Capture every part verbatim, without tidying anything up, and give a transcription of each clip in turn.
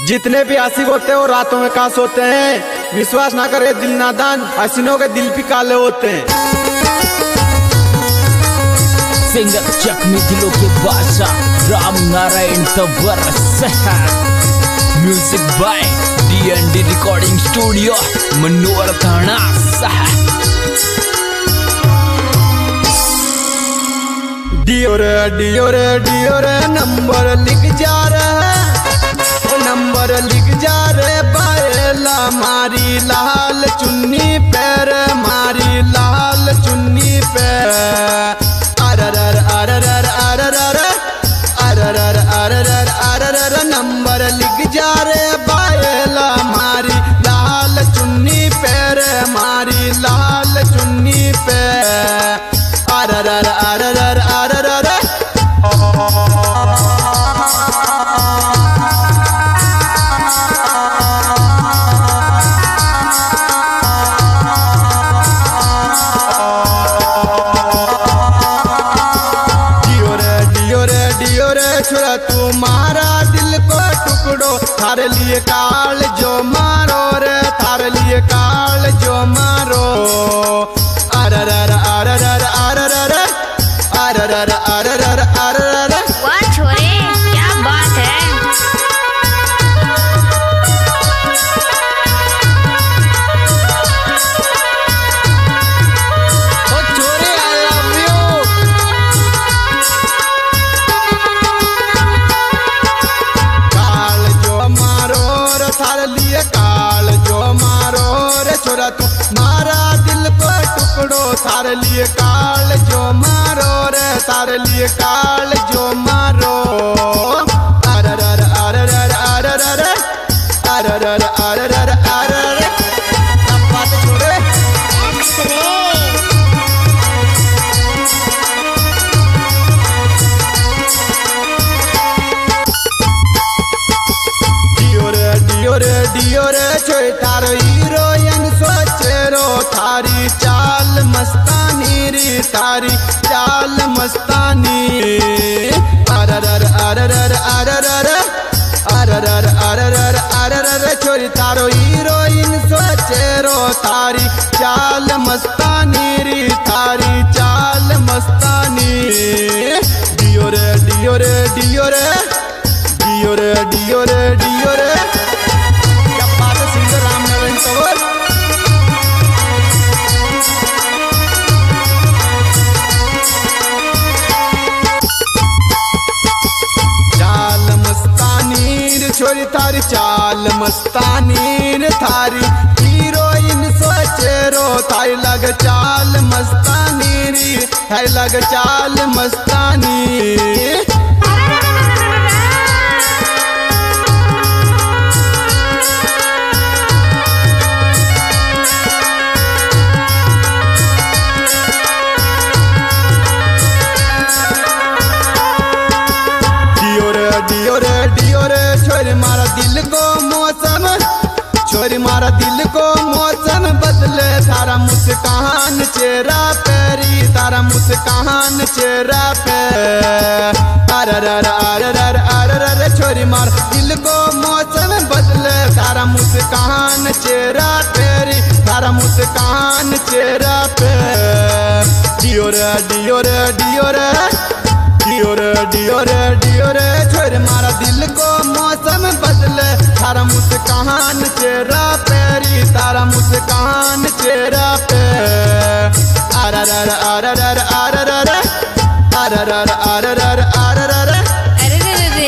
जितने भी आशिक होते हैं वो रातों में कहाँ सोते हैं। विश्वास ना करे दिल नादान, हसीनों के दिल भी काले होते हैं। सिंगर जख्मी दिलों के बादशाह Ram Narayan Tanwar, music by D and D recording studio Manor थाना। डियो रे डियो रे डियो रे नंबर लिख जा रहा है, नंबर लिख जा रे बायला मारी लाल चुन्नी पैर, मारी लाल चुन्नी पैर। अररर अररर अररर अररर अररर अररर नंबर लिख जा रे बायला मारी लाल चुन्नी पैर, मारी लाल चुन्नी पैर। अररर अररर अररर छोरा तुम्हारा दिल को टुकड़ो, थारे लिए काल जो मारो रे, थारे लिए काल जो मारो। अररर अररर अररर अररर अररर अररर। वाह छोरे क्या बात है। ओ छोरे आई लव यू। काल जो मारो रे, थारे लिए काल जो मारो रे, छोरा तू मारा दिल को टुकड़ो, थारे लिए काल जो मारो रे, थारे लिए काल जो मारो। अररर अररर अररर अररर अररर अररर। अब बात छोड़े डियो रे डियो रे डियो रे छोड़ थारो हीरोइन सोचेरो, थारी चाल मस्तानी री, थारी चाल मस्तानी। अररर अररर अररर अररर अररर अररर छोरी थारो हीरोइन सोचेरो, थारी चाल मस्तानी री, थारी चाल मस्तानी। डियो रे डियो रे डियो रे डियो रे डियो रे डियो रे। क्या बात है सिंगर राम नारायण तंवर। चाल मस्तानी छोरी थारी चाल मस्तानी, थारी हीरोइन सोचेरो, थारी लग चाल मस्तानी री, थारी लग चाल मस्तानी। डियो रे डियो रे छोरी मारा दिल को मौसम, छोरी मारा दिल को मौसम बदले, तारा मुस्कान चेहरा पेरी, तारा मुस्कान चेहरा पे। अररर अररर अररर छोरी मारा दिल को मौसम बदले, तारा मुस्कान चेहरा पेरी, तारा मुस्कान चेहरा पे। डियो रे डियो रे डियो रे डियो रे डियो रे डियो रे छोरे मारा दिल को मौसम बदले, तारा मुस्कान चेहरा पेरी, तारा मुस्कान चेहरा पे। अररर अररर अररर अररर अररर अररर। अरे रे रे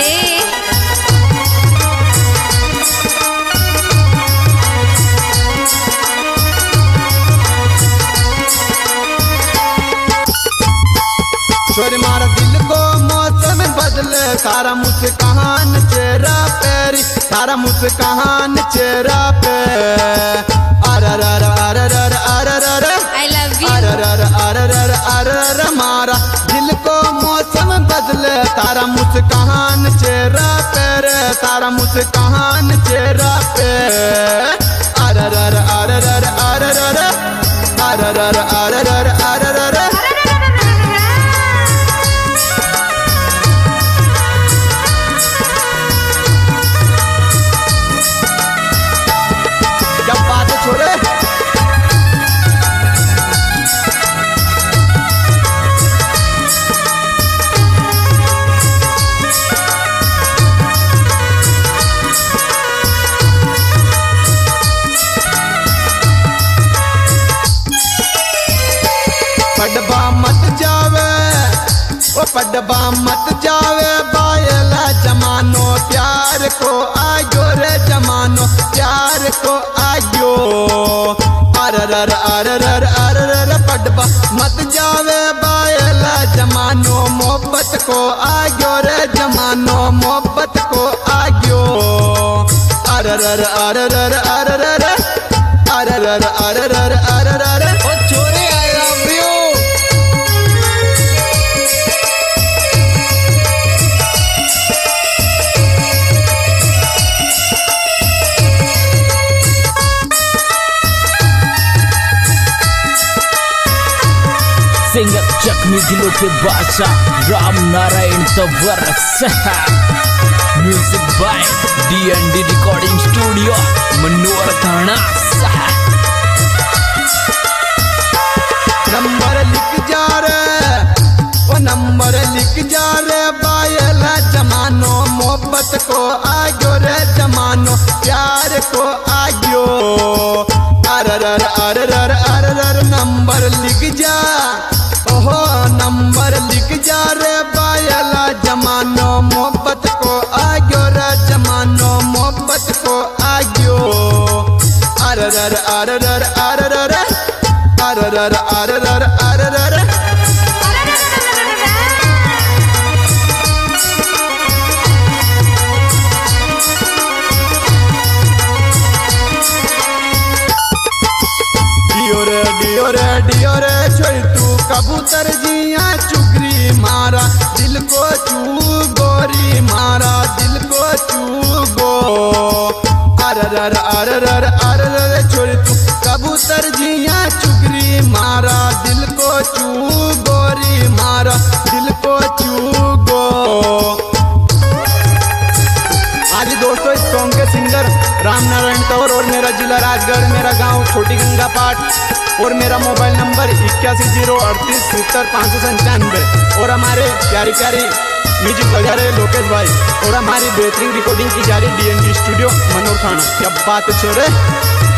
छोरी मारा दिल को मौसम बदले, तारा मुस्कान चेहरा पेरी, तारा मुस्कान चेहरा पे। अररर अररर अररर आई लव यू। अररर अररर अररर मारा दिल को मौसम बदले, तारा मुस्कान चेहरा पे, तारा मुस्कान चेहरा पे। अररर अररर अररर अररर अररर अररर। आग्यो रे जमानो प्यार को आग्यो। अरर अरर अरर पटबा मत जावे बायला जमानो मोहब्बत को आग्यो रे जमानो मोहब्बत को आग्यो। अरर अरर अरर अरर अरर अरर ओ छोरे आई लव यू। सिंगर जख्मी दिलों के बादशाह राम नारायण तवरस। Music by D and D recording studio Manor थाना। नंबर लिख जा रे ओ नंबर लिख जा रे बायला जमानो मोहब्बत को आग्यो रे जमानो प्यार को आग्यो। अरर अरर अरर नंबर लिख जा ओहो नंबर लिख जा रे बायला जमानो मोहब्बत को आग्यो रे जमानो मोहब्बत को आग्यो। अरर अरर अरर अरर अरर अरर डियो रे डियो रे डियो रे छोड़ तू कबूतर जिया चुगरी मारा दिल को चू गोरी मारा दिल को चू गो। अरर अरर अरर छोड़ तू कबूतर जिया चुगरी मारा दिल को चू गोरी मारा दिल को चू गो। आज दोस्तों इस सॉन्ग के सिंगर राम नारायण तंवर और मेरा जिला राजगढ़, मेरा गांव छोटी गंगा पाट और मेरा मोबाइल नंबर इक्यासी जीरो अड़तीस सत्तर पाँच सौ संतानवे। और हमारे प्यारी प्यारी म्यूजिक बजा रहे लोकेश भाई और हमारी बेहतरीन रिकॉर्डिंग की जा रही D and D studio Manor थाना। क्या बात है छोरे।